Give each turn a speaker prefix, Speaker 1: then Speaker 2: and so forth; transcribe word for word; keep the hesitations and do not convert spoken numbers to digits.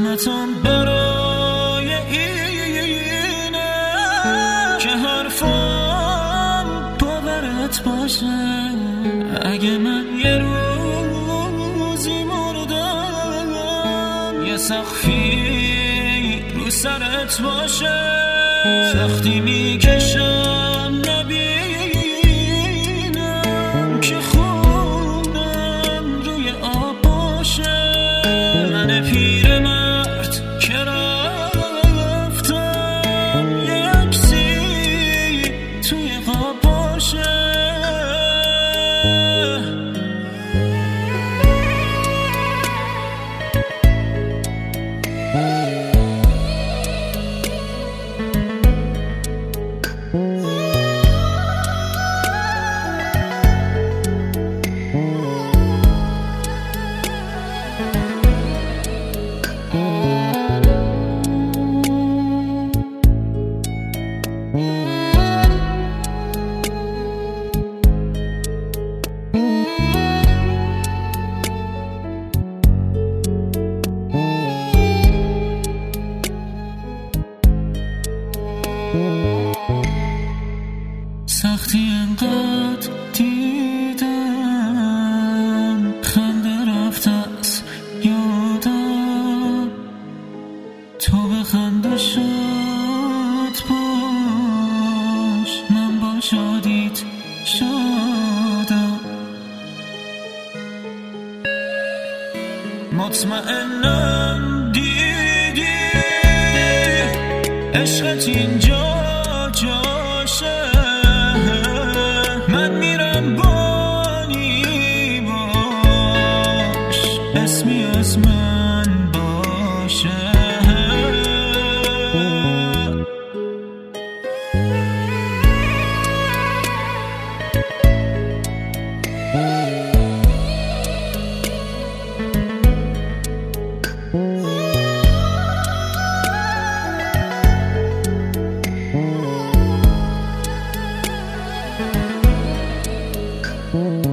Speaker 1: زحمتم برای اینه که حرفم باورت باشه. اگه من یه روزی مردم یه سقفی رو سرت باشه. سختی میکشم نبینم که خونم روی آب باشه. من پیرمرد که رفتم یه عکسی توی قاب باشه. سختی انقدر دیدم خنده رفت از یادم. تو به خنده شد باش من با شادیت شادم. مطمئنم دیدی عشقت اینجا جاشه. من میرم بانی باش اسمی از من باشه.
Speaker 2: Mm-hmm.